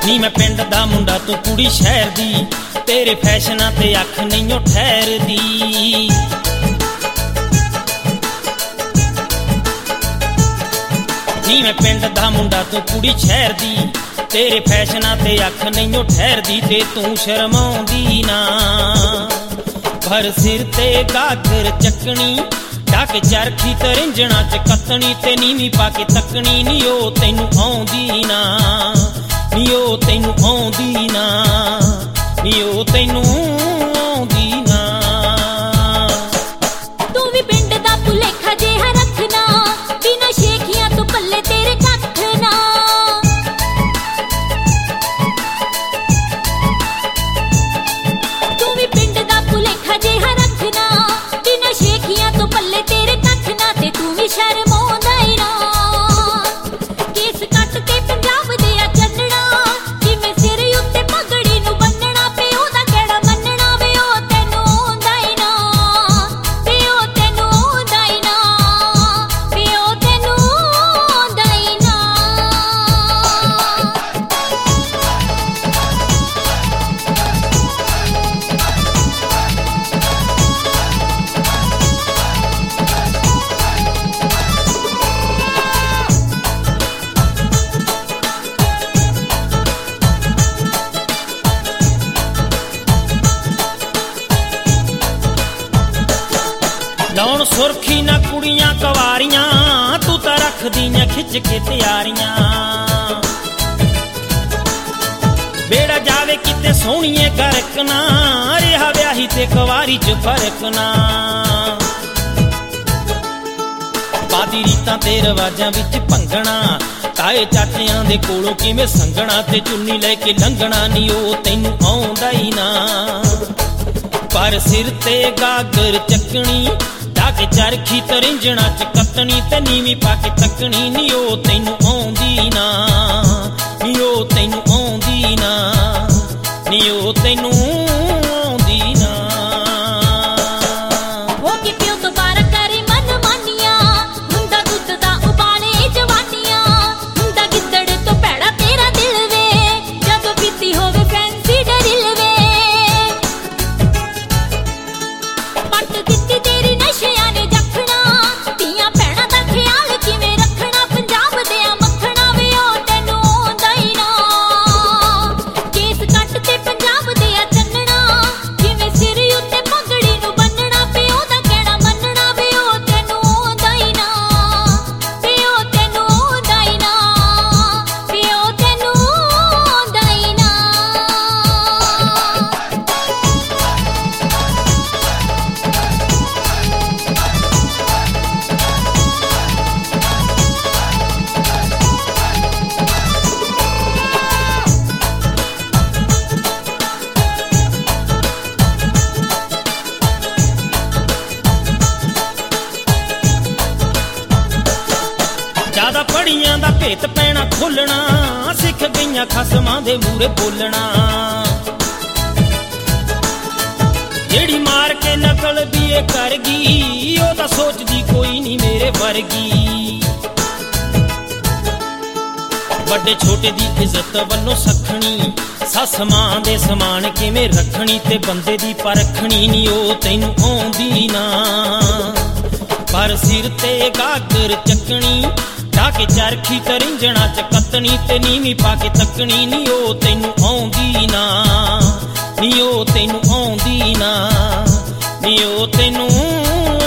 ਨੀ ਮੈਂ ਪਿੰਡ ਦਾ ਮੁੰਡਾ ਤੂੰ ਕੁੜੀ ਸ਼ਹਿਰ ਦੀ, ਤੇਰੇ ਫੈਸ਼ਨਾਂ ਤੇ ਅੱਖ ਨਹੀਂ ਓ ਠਹਿਰਦੀ। ਨੀ ਮੈਂ ਪਿੰਡ ਦਾ ਮੁੰਡਾ ਤੂੰ ਕੁੜੀ ਸ਼ਹਿਰ ਦੀ, ਤੇਰੇ ਫੈਸ਼ਨਾਂ ਤੇ ਅੱਖ ਨਹੀਂ ਓ ਠਹਿਰਦੀ। ਤੇ ਤੂੰ ਸ਼ਰਮਾਉਂਦੀ ਨਾ, ਭਰ ਸਿਰ ਤੇ ਗਾਗਰ ਚੱਕਣੀ, ਡਾਕ ਚਰਖੀ ਤਰਿੰਜਣਾ ਚ ਕੱਤਣੀ, ਤੇ ਨੀਵੀਂ ਪਾ ਕੇ ਤੱਕਣੀ। ਨੀ ਉਹ ਤੈਨੂੰ ਆਉਂਦੀ ਨਾ, ਨੀ ਉਹ ਤੈਨੂੰ ਆਉਂਦੀ ਨਾ, ਨੀ ਉਹ ਤੈਨੂੰ ਆਉਂਦੀ ਨਾ। ਤੂੰ ਵੀ ਪਿੰਡ ਦਾ ਭੁਲੇਖਾ ਜਿਹਾ ਰੱਖਣਾ, ਬਿਨਾਂ ਸ਼ੇਖੀਆਂ ਤੋਂ ਪੱਲੇ ਤੇਰੇ ਕੱਖ ਨਾ। ਤੂੰ ਵੀ ਪਿੰਡ ਦਾ ਭੁਲੇਖਾ ਜਿਹਾ ਰੱਖਣਾ, ਬਿਨਾਂ ਸ਼ੇਖੀਆਂ ਤੋਂ ਪੱਲੇ ਤੇਰੇ ਕੱਖ ਨਾ। ਤੇ ਤੂੰ ਵੀ ਸ਼ਰਮਾਉਂਦਾ ਈ ਨਾ, ਕੇਸ ਕੱਟ ਕੇ ਪੰਜਾਬ ਦੇ ਆ ਚੰਨਣਾ, ਜਿਵੇਂ ਸਿਰ ਉੱਤੇ ਪਗੜੀ ਨੂੰ ਬੰਨਣਾ। ਪਿਓ ਦਾ ਕਿਹੜਾ ਮੰਨਣਾ ਵੇ, ਉਹ ਤੈਨੂੰ ਆਉਂਦਾ ਈ ਨਾ, ਵੇ ਉਹ ਤੈਨੂੰ ਆਉਂਦਾ ਈ ਨਾ, ਵੇ ਉਹ ਤੈਨੂੰ ਆਉਂਦਾ ਈ ਨਾ। ਲਾਉਣ ਸੁਰਖੀ ਨਾ ਕੁੜੀਆਂ ਕਵਾਰੀਆਂ, ਤੂੰ ਤਾਂ ਰੱਖਦੀਆਂ ਖਿੱਚ ਕੇ ਤਿਆਰੀਆਂ। ਬੇੜਾ ਜਾਵੇ ਕਿਤੇ ਸੋਹਣੀਏ ਗਰਕ ਨਾ, ਰਿਹਾ ਵਿਆਹੀ ਤੇ ਕੁਵਾਰੀ ਚ ਫਰਕ ਨਾ। ਪਾਦੀ ਰੀਤਾਂ ਤੇ ਰਵਾਜਾਂ ਵਿੱਚ ਭੰਗਣਾ, ਤਾਏ ਚਾਚਿਆਂ ਦੇ ਕੋਲੋਂ ਕਿਵੇਂ ਸੰਗਣਾ, ਤੇ ਚੁੰਨੀ ਲੈ ਕੇ ਲੰਘਣਾ। ਨੀ ਉਹ ਤੈਨੂੰ ਆਉਂਦਾ ਈ ਨਾ, ਪਰ ਸਿਰ ਤੇ ਗਾਗਰ ਚੱਕਣੀ, ਡਾਕ ਚਰਖੀ ਤਰਿੰਜਣਾ ਚ ਕੱਤਣੀ, ਤੇ ਨੀਵੀਂ ਪਾ ਕੇ ਤੱਕਣੀ। ਨੀ ਉਹ ਤੈਨੂੰ ਆਉਂਦੀ ਨਾ, ਨੀ ਉਹ ਤੈਨੂੰ ਆਉਂਦੀ ਨਾ, ਨੀ ਉਹ ਤੈਨੂੰ ਆਉਂਦੀ ਨਾ। ਹੋ ਕੇ ਪਿਓ ਤੋਂ ਬਾਹਰ ਕਰੇ ਮਨ ਮਾਨੀਆਂ, ਹੁੰਦਾ ਦੁੱਧ ਦਾ ਉਬਾਲੇ ਜਵਾਨੀਆਂ। ਹੁੰਦਾ ਗਿੱਦੜ ਤੋਂ ਭੈੜਾ ਤੇਰਾ ਦਿਲ ਵੇ, ਜਦੋਂ ਪੀਤੀ ਹੋਵੇ ਫੈਂਸੀ ਡਰਿਲ ਵੇ। ਪੱਟ ਦਿੱਤੀ ਤੇਰੀ ਨਸ਼ਿਆਂ ਨੇ ਜਖਣਾ, ਧੀਆਂ ਭੈਣਾਂ ਦਾ ਖਿਆਲ ਕਿਵੇਂ ਰੱਖਣਾ। ਪੰਜਾਬ ਦੇ ਆ ਮੱਖਣਾ ਵੇ, ਉਹ ਤੈਨੂੰ ਆਉਂਦਾ ਈ ਨਾ, ਕੇਸ ਕੱਟ ਤੇ ਪੰਜਾਬ ਦੇ ਆ ਚੰਨਣਾ, ਜਿਵੇਂ ਸਿਰ ਉੱਤੇ ਪਗੜੀ ਨੂੰ ਬੰਨਣਾ। ਪਿਓ ਦਾ ਕਹਿਣਾ ਮੰਨਣਾ ਵੇ, ਉਹ ਤੈਨੂੰ ਆਉਂਦਾ ਈ ਨਾ, ਵੇ ਉਹ ਤੈਨੂੰ ਆਉਂਦਾ ਈ ਨਾ, ਵੇ ਉਹ ਤੈਨੂੰ ਆਉਂਦਾ ਈ ਨਾ। ਜ਼ਿਆਦਾ ਪੜੀਆਂ ਦਾ ਭੇਤ ਪੈਣਾ ਖੋਲਣਾ, ਸਿੱਖ ਗਈਆਂ ਖਸਮਾਂ ਦੇ ਮੂਹਰੇ ਬੋਲਣਾ। ਜਿਹੜੀ ਮਾਰ ਕੇ ਨਕਲ ਵੀ ਇਹ ਕਰ ਗਈ, ਉਹ ਤਾਂ ਸੋਚਦੀ ਕੋਈ ਨਹੀਂ ਮੇਰੇ ਵਰਗੀ। ਵੱਡੇ ਛੋਟੇ ਦੀ ਇੱਜ਼ਤ ਵੱਲੋਂ ਸਖਣੀ, ਸੱਸ ਮਾਂ ਦੇ ਸਮਾਨ ਕਿਵੇਂ ਰੱਖਣੀ, ਤੇ ਬੰਦੇ ਦੀ ਪਰਖਣੀ। ਨੀ ਉਹ ਤੈਨੂੰ ਆਉਂਦੀ ਨਾ, ਪਰ ਸਿਰ ਤੇ ਗਾਗਰ ਚੱਕਣੀ, ਡਾਕ ਚਰਖੀ ਤਰਿੰਜਣਾ ਚ ਕੱਤਣੀ, ਤੇ ਨੀਵੀਂ ਪਾ ਕੇ ਤੱਕਣੀ। ਨੀ ਉਹ ਤੈਨੂੰ ਆਉਂਦੀ ਨਾ, ਨੀ ਉਹ ਤੈਨੂੰ ਆਉਂਦੀ ਨਾ, ਨੀ ਉਹ ਤੈਨੂੰ